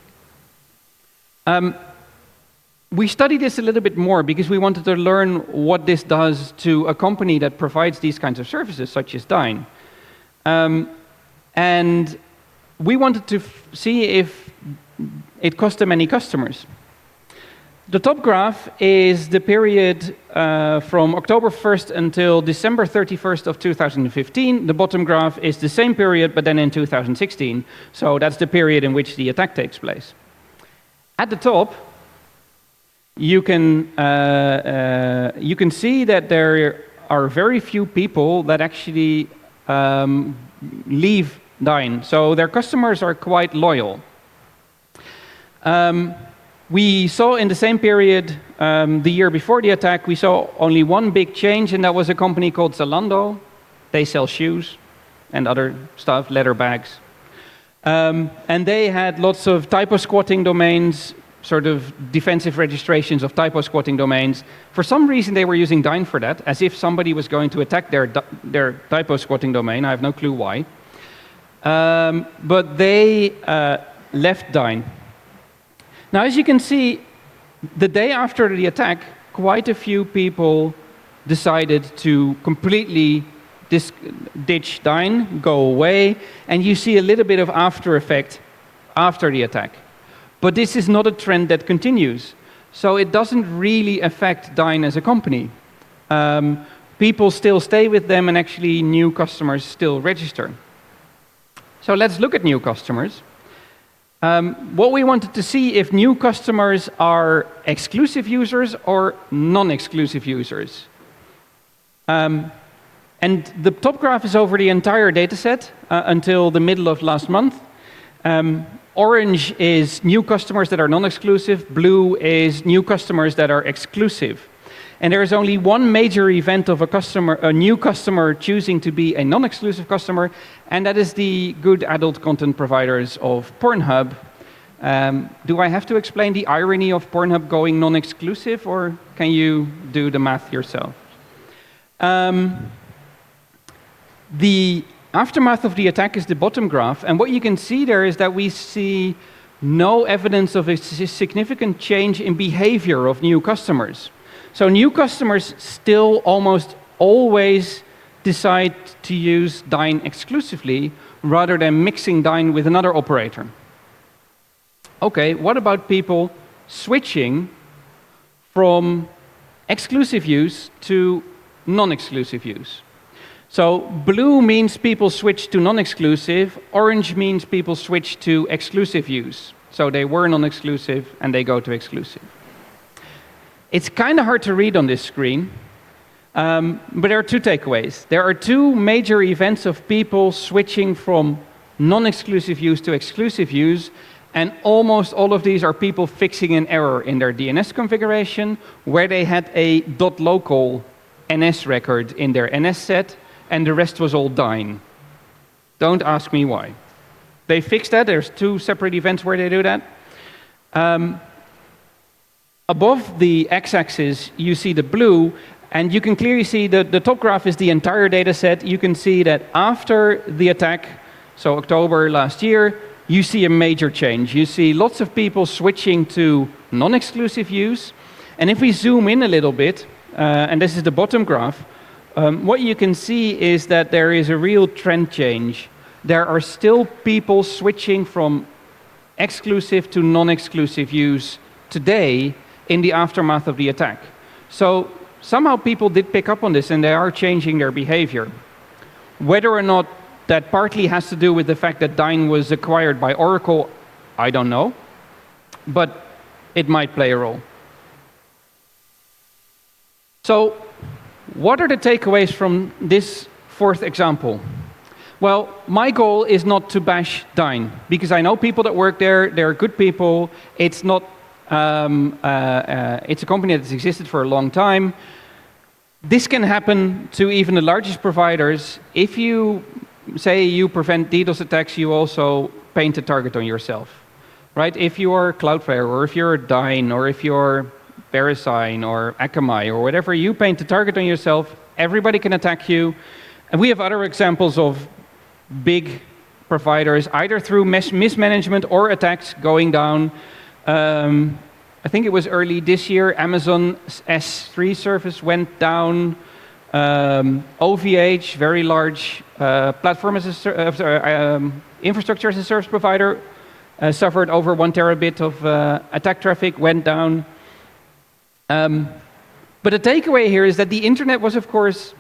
We studied this a little bit more because we wanted to learn what this does to a company that provides these kinds of services, such as Dyn. And we wanted to see if it cost them any customers. The top graph is the period from October 1st until December 31st of 2015. The bottom graph is the same period, but then in 2016. So that's the period in which the attack takes place. At the top, you can see that there are very few people that actually leave Dyn. So their customers are quite loyal. We saw in the same period, the year before the attack, we saw only one big change, and that was a company called Zalando. They sell shoes and other stuff, leather bags. And they had lots of typo squatting domains, sort of defensive registrations of typo squatting domains. For some reason, they were using Dyn for that, as if somebody was going to attack their typo squatting domain. I have no clue why. But they left Dyn. Now, as you can see, the day after the attack, quite a few people decided to completely ditch Dyn, go away, and you see a little bit of after effect after the attack. But this is not a trend that continues, so it doesn't really affect Dyn as a company. People still stay with them, and actually new customers still register. So let's look at new customers. What we wanted to see if new customers are exclusive users or non-exclusive users. And the top graph is over the entire dataset until the middle of last month. Orange is new customers that are non-exclusive. Blue is new customers that are exclusive. And there is only one major event of a new customer choosing to be a non-exclusive customer, and that is the good adult content providers of Pornhub. Do I have to explain the irony of Pornhub going non-exclusive, or can you do the math yourself? The aftermath of the attack is the bottom graph, and what you can see there is that we see no evidence of a significant change in behavior of new customers. So new customers still almost always decide to use Dyn exclusively rather than mixing Dyn with another operator. Okay, what about people switching from exclusive use to non-exclusive use? So blue means people switch to non-exclusive, orange means people switch to exclusive use. So they were non-exclusive and they go to exclusive. It's kind of hard to read on this screen, but there are two takeaways. There are two major events of people switching from non-exclusive use to exclusive use, and almost all of these are people fixing an error in their DNS configuration where they had a .local NS record in their NS set, and the rest was all Dyn. Don't ask me why. They fixed that. There's two separate events where they do that. Above the x-axis, you see the blue, and you can clearly see the top graph is the entire data set. You can see that after the attack, so October last year, you see a major change. You see lots of people switching to non-exclusive use. And if we zoom in a little bit, and this is the bottom graph, what you can see is that there is a real trend change. There are still people switching from exclusive to non-exclusive use today in the aftermath of the attack. So somehow people did pick up on this and they are changing their behavior. Whether or not that partly has to do with the fact that Dyn was acquired by Oracle, I don't know, but it might play a role. So what are the takeaways from this fourth example? Well, my goal is not to bash Dyn, because I know people that work there, they're good people. It's not, it's a company that's existed for a long time. This can happen to even the largest providers. If you say you prevent DDoS attacks, you also paint a target on yourself, right? If you're Cloudflare, or if you're Dyn, or if you're Verisign, or Akamai, or whatever, you paint a target on yourself, everybody can attack you. And we have other examples of big providers, either through mismanagement or attacks going down. I think it was early this year, Amazon's S3 service went down. OVH, very large platform as a infrastructure as a service provider, suffered over 1 terabit of attack traffic, went down. But the takeaway here is that the internet was, of course,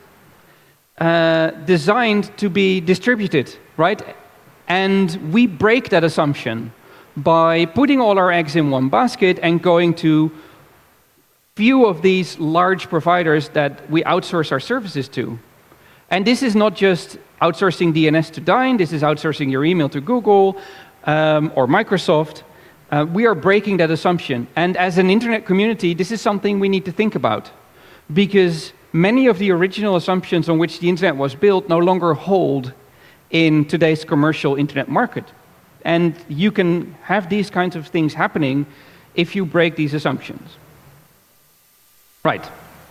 designed to be distributed, right? And we break that assumption by putting all our eggs in one basket and going to few of these large providers that we outsource our services to. And this is not just outsourcing DNS to Dyn, this is outsourcing your email to Google or Microsoft. We are breaking that assumption. And as an internet community, this is something we need to think about. Because many of the original assumptions on which the internet was built no longer hold in today's commercial internet market. And you can have these kinds of things happening if you break these assumptions. Right.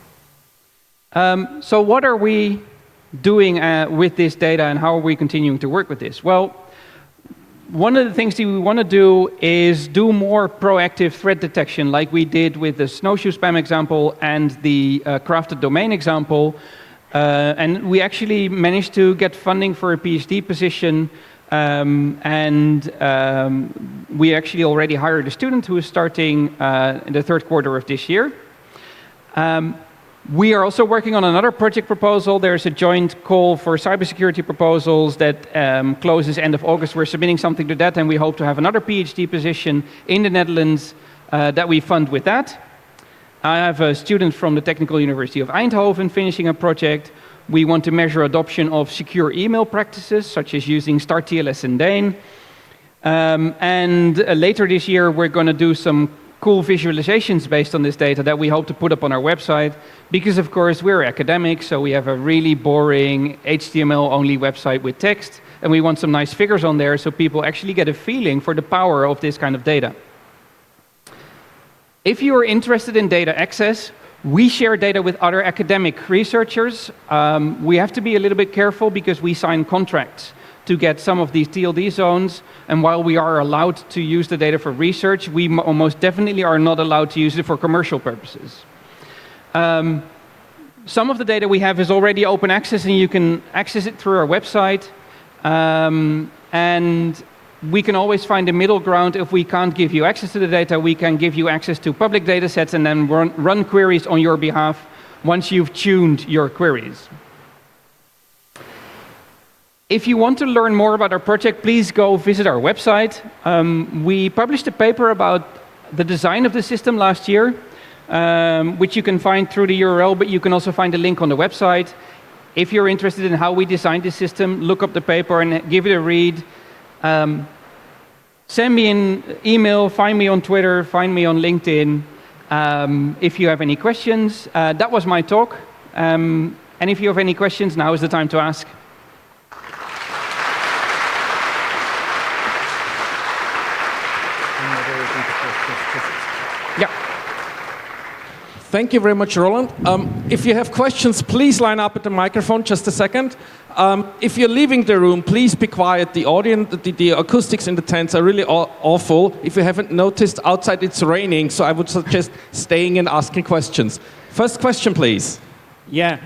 So what are we doing with this data, and how are we continuing to work with this? Well, one of the things that we want to do is do more proactive threat detection, like we did with the snowshoe spam example and the crafted domain example. And we actually managed to get funding for a PhD position, we actually already hired a student who is starting in the third quarter of this year. We are also working on another project proposal. There's a joint call for cybersecurity proposals that closes end of August. We're submitting something to that, and we hope to have another PhD position in the Netherlands that we fund with that. I have a student from the Technical University of Eindhoven finishing a project. We want to measure adoption of secure email practices, such as using StarTLS and Dyn. Later this year, we're going to do some cool visualizations based on this data that we hope to put up on our website, because of course we're academics, so we have a really boring HTML-only website with text, and we want some nice figures on there so people actually get a feeling for the power of this kind of data. If you are interested in data access, we share data with other academic researchers. We have to be a little bit careful because we sign contracts to get some of these TLD zones, and while we are allowed to use the data for research, we almost definitely are not allowed to use it for commercial purposes. Some of the data we have is already open access, and you can access it through our website. And we can always find a middle ground. If we can't give you access to the data, we can give you access to public data sets and then run queries on your behalf once you've tuned your queries. If you want to learn more about our project, please go visit our website. We published a paper about the design of the system last year, which you can find through the URL, but you can also find a link on the website. If you're interested in how we designed this system, look up the paper and give it a read. Send me an email, find me on Twitter, find me on LinkedIn. If you have any questions, that was my talk. And if you have any questions, now is the time to ask. Yeah. Thank you very much, Roland. If you have questions, please line up at the microphone. Just a second. If you're leaving the room, please be quiet. The audience, the acoustics in the tents are really awful. If you haven't noticed, outside it's raining, so I would suggest staying and asking questions. First question, please. Yeah.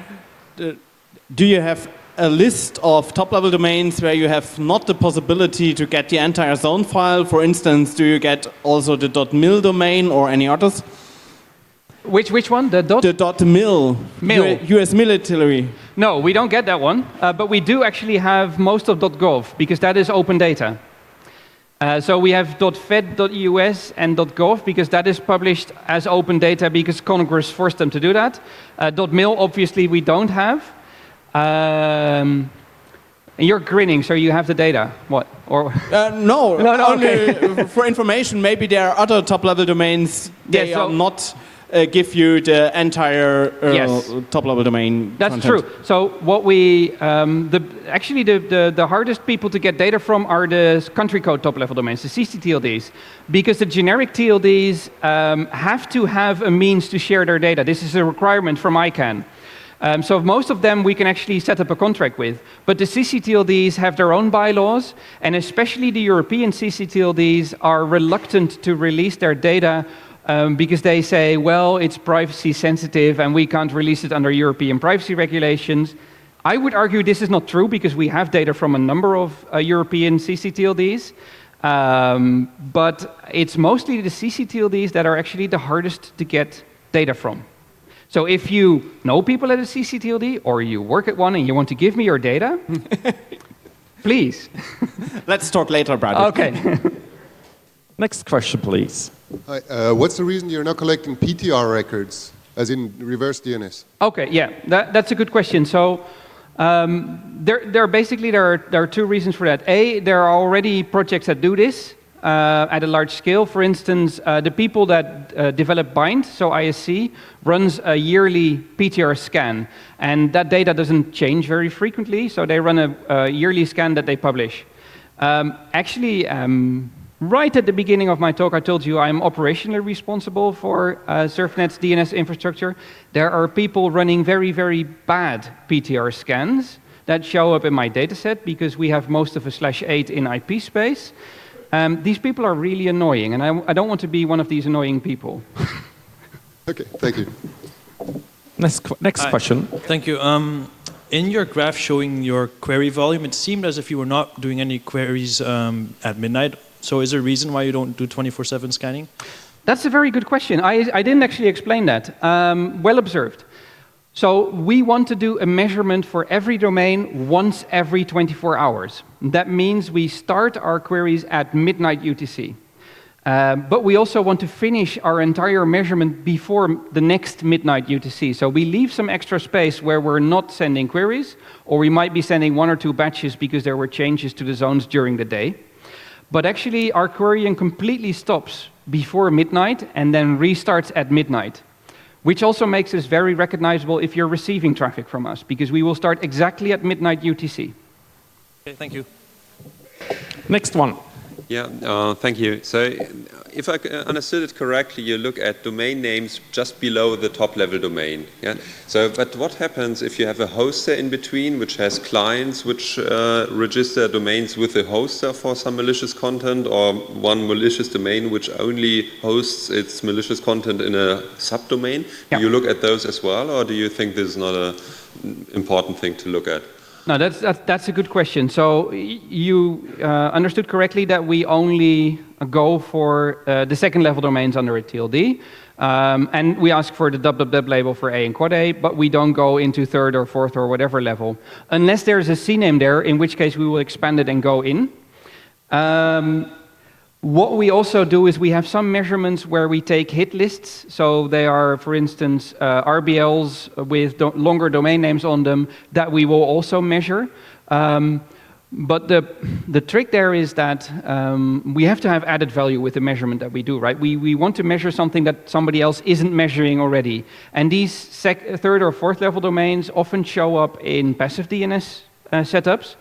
Do you have a list of top-level domains where you have not the possibility to get the entire zone file? For instance, do you get also the .mil domain or any others? Which one? The dot? The .mil. Mil. US military. No, we don't get that one, but we do actually have most of .gov, because that is open data. So we have .fed, .us, and .gov, because that is published as open data because Congress forced them to do that. .mil, obviously, we don't have. And you're grinning, so you have the data. What? Or no, only okay. For information. Maybe there are other top-level domains. They are not give you the entire top-level domain. That's content. true. So what we actually the hardest people to get data from are the country code top-level domains, the CCTLDs, because the generic TLDs have to have a means to share their data. This is a requirement from ICANN. So most of them we can actually set up a contract with. But the CCTLDs have their own bylaws, and especially the European CCTLDs are reluctant to release their data because they say, well, it's privacy sensitive and we can't release it under European privacy regulations. I would argue this is not true because we have data from a number of European CCTLDs. But it's mostly the CCTLDs that are actually the hardest to get data from. So if you know people at a CCTLD or you work at one and you want to give me your data, please. Let's talk later about it. Next question, please. Hi, what's the reason you're not collecting PTR records, as in reverse DNS? Okay, yeah, that's a good question. So there are two reasons for that. A, there are already projects that do this at a large scale. For instance, the people that develop Bind, so ISC, runs a yearly PTR scan, and that data doesn't change very frequently, so they run a yearly scan that they publish. Actually, right at the beginning of my talk, I told you I'm operationally responsible for Surfnet's DNS infrastructure. There are people running very, very bad PTR scans that show up in my dataset because we have most of a /8 in IP space. These people are really annoying, and I don't want to be one of these annoying people. Okay, thank you. Next question. Thank you. In your graph showing your query volume, it seemed as if you were not doing any queries at midnight. So is there a reason why you don't do 24/7 scanning? That's a very good question. I didn't actually explain that. Well observed. So we want to do a measurement for every domain once every 24 hours. That means we start our queries at midnight UTC. But we also want to finish our entire measurement before the next midnight UTC. So we leave some extra space where we're not sending queries, or we might be sending 1 or 2 batches because there were changes to the zones during the day. But actually, our querying completely stops before midnight and then restarts at midnight, which also makes us very recognizable if you're receiving traffic from us, because we will start exactly at midnight UTC. Okay, thank you. Next one. Yeah, thank you. So if I understood it correctly, you look at domain names just below the top-level domain. Yeah. So, but what happens if you have a hoster in between, which has clients which register domains with the hoster for some malicious content, or one malicious domain which only hosts its malicious content in a subdomain? Yeah. Do you look at those as well, or do you think this is not an important thing to look at? No, that's a good question. So you understood correctly that we only go for the second level domains under a TLD. And we ask for the www label for A and quad A, but we don't go into third or fourth or whatever level, unless there's a CNAME there, in which case we will expand it and go in. What we also do is we have some measurements where we take hit lists. So they are, for instance, RBLs with longer domain names on them that we will also measure. But the trick there is that we have to have added value with the measurement that we do, right? We want to measure something that somebody else isn't measuring already. And these third or fourth level domains often show up in passive DNS setups.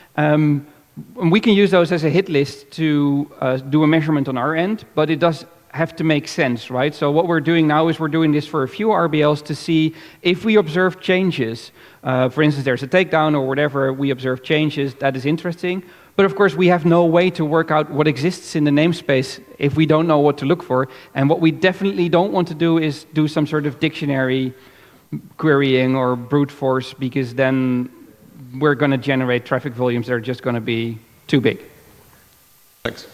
And we can use those as a hit list to do a measurement on our end, but it does have to make sense, right? So what we're doing now is we're doing this for a few RBLs to see if we observe changes. For instance, there's a takedown or whatever, we observe changes, that is interesting. But of course, we have no way to work out what exists in the namespace if we don't know what to look for. And what we definitely don't want to do is do some sort of dictionary querying or brute force, because then we're going to generate traffic volumes that are just going to be too big. Thanks.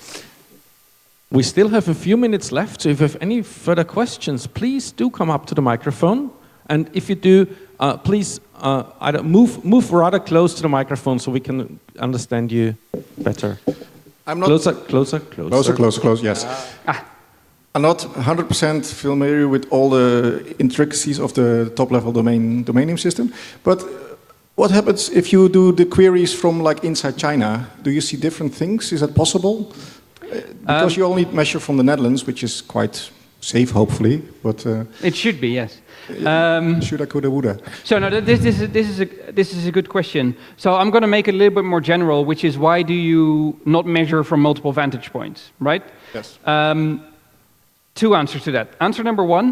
We still have a few minutes left, so if you have any further questions, please do come up to the microphone. And if you do, please either move rather close to the microphone so we can understand you better. I'm not Closer, yes. I'm not 100% familiar with all the intricacies of the top-level domain name system, but what happens if you do the queries from like inside China? Do you see different things? Is that possible? Because you only measure from the Netherlands, which is quite safe, hopefully. But it should be, yes. Shoulda, coulda, woulda. So no, this is a good question. So I'm going to make it a little bit more general, which is why do you not measure from multiple vantage points, right? Yes. 2 answers to that. Answer number 1.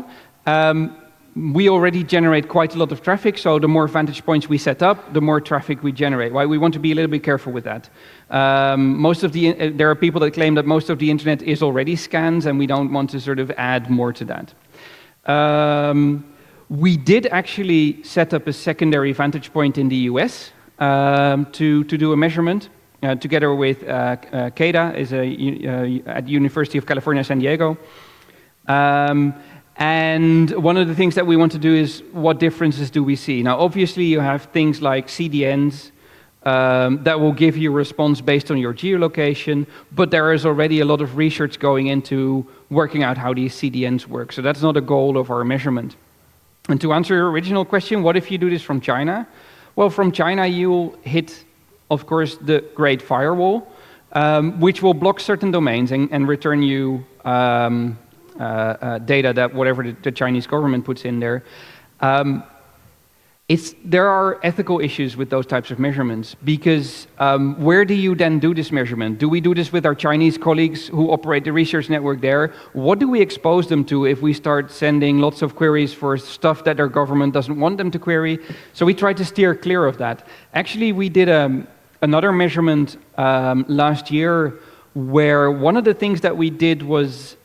We already generate quite a lot of traffic, so the more vantage points we set up, the more traffic we generate. Why we want to be a little bit careful with that. There are people that claim that most of the internet is already scans, and we don't want to sort of add more to that. We did actually set up a secondary vantage point in the US to do a measurement, together with CADA, at the University of California, San Diego. And one of the things that we want to do is, what differences do we see? Now, obviously, you have things like CDNs, that will give you a response based on your geolocation, but there is already a lot of research going into working out how these CDNs work. So that's not a goal of our measurement. And to answer your original question, what if you do this from China? Well, from China you'll hit, of course, the Great Firewall, which will block certain domains and return you data that whatever the Chinese government puts in there. There are ethical issues with those types of measurements because where do you then do this measurement? Do we do this with our Chinese colleagues who operate the research network there? What do we expose them to if we start sending lots of queries for stuff that their government doesn't want them to query? So we try to steer clear of that. Actually, we did another measurement last year where one of the things that we did was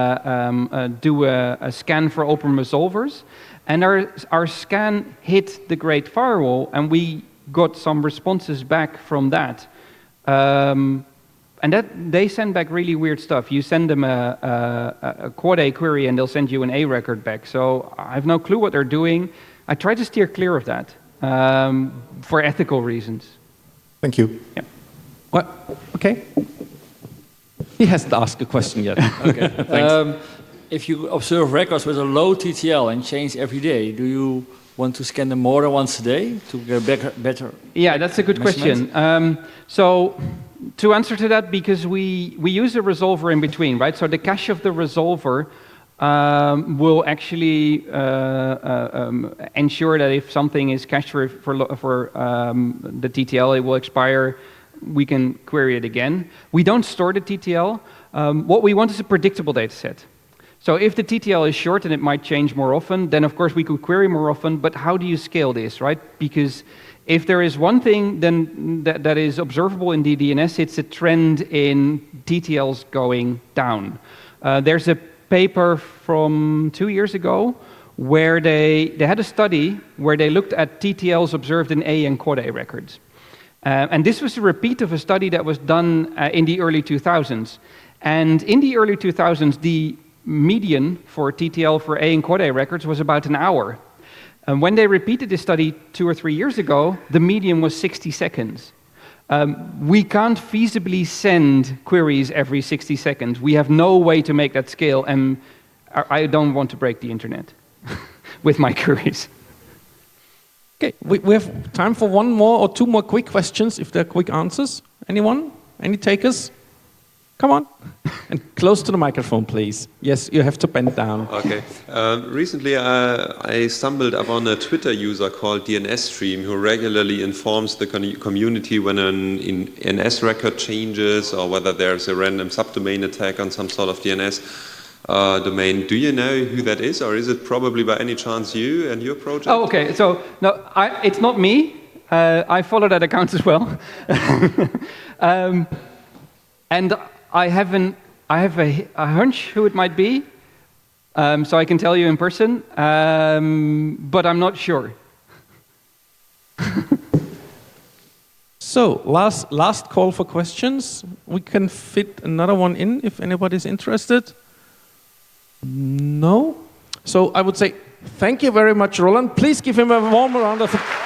do a scan for open resolvers. And our scan hit the Great Firewall, and we got some responses back from that. And they send back really weird stuff. You send them a quad A query, and they'll send you an A record back. So I have no clue what they're doing. I try to steer clear of that for ethical reasons. Thank you. Yeah. What? Okay. He hasn't asked a question yet. Okay. Thanks. If you observe records with a low TTL and change every day, do you want to scan them more than once a day to get better? Yeah, that's a good question. So to answer to that, because we use a resolver in between, right? So the cache of the resolver will actually ensure that if something is cached for the TTL, it will expire. We can query it again. We don't store the TTL. What we want is a predictable data set. So if the TTL is short and it might change more often, then of course we could query more often, but how do you scale this, right? Because if there is one thing then that is observable in the DNS, it's a trend in TTLs going down. There's a paper from 2 years ago where they had a study where they looked at TTLs observed in A and quad A records. And this was a repeat of a study that was done in the early 2000s. And in the early 2000s, the median for TTL for A and quad A records was about an hour. And when they repeated this study 2 or 3 years ago, the median was 60 seconds. We can't feasibly send queries every 60 seconds. We have no way to make that scale, and I don't want to break the internet with my queries. Okay, we have time for one more or two more quick questions, if they're quick answers. Anyone? Any takers? Come on. And close to the microphone, please. Yes, you have to bend down. Okay. Recently, I stumbled upon a Twitter user called DNSstream who regularly informs the community when an DNS record changes or whether there's a random subdomain attack on some sort of DNS domain. Do you know who that is, or is it probably by any chance you and your project? Oh, okay. So no, it's not me. I follow that account as well. And I have a hunch who it might be, so I can tell you in person, but I'm not sure. So, last call for questions. We can fit another one in if anybody's interested. No? So I would say thank you very much, Roland. Please give him a warm round of applause.